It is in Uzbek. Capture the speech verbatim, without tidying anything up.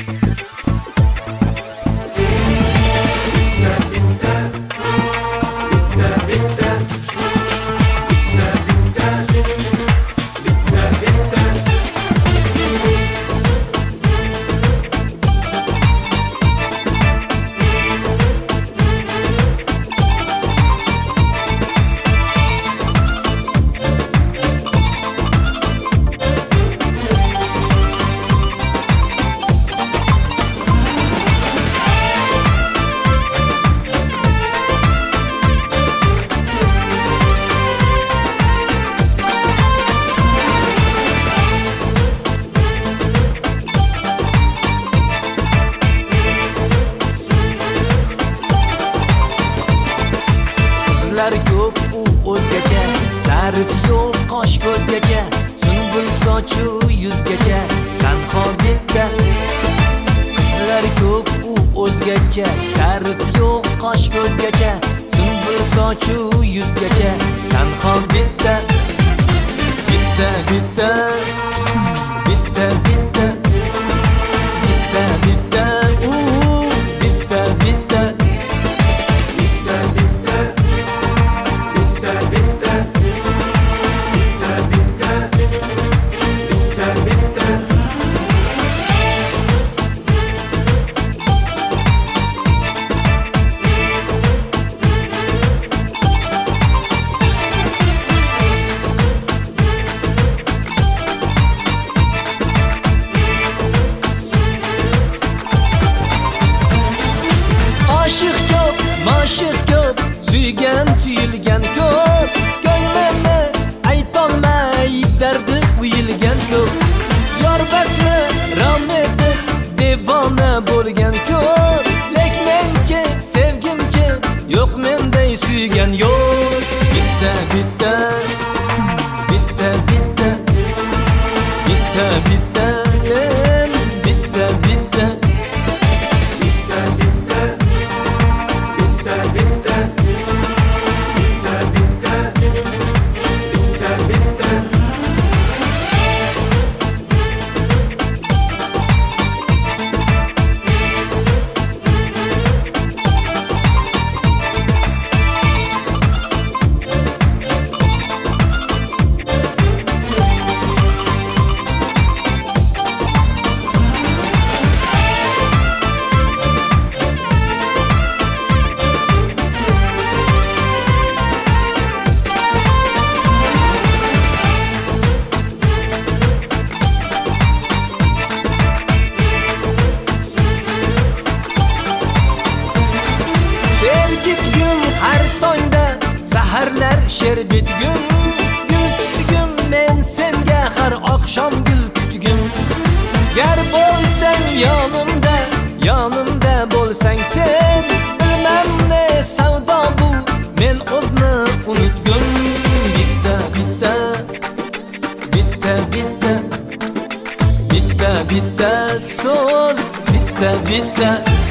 Ko'p u o'zgacha, ta'rif yo'q qosh ko'zgacha, sunbul sochu yuzgacha, tanho bitta. Qizlar ko'p u o'zgacha, ta'rif yo'q qosh ko'zgacha, sunbul sochu yuzgacha, tanho bitta. Bitta bitta bitta bitta bitta bitta u bitta bitta. Aşık ko'p, maşık ko'p, suygan suyilgan ko'p, ko'nglimni aytolmay dardi uyilgan ko'p. Yor basni rom etib devona bo'lgan ko'p, lek menchi sevgimchi yo'q menday suygan yo'q. Bitta bitta bitta bitta bitta bitta men bitta bitta. Sherbet gün, gül tutgum men senga har oqshom gul tutgum. Gar bo'lsang yonimda, yonimda bo'lsang sen, bilmam ne savdo bu, men o'zni unutgum. Bitta bitta bitta bitta bitta bitta so'z, bitta bitta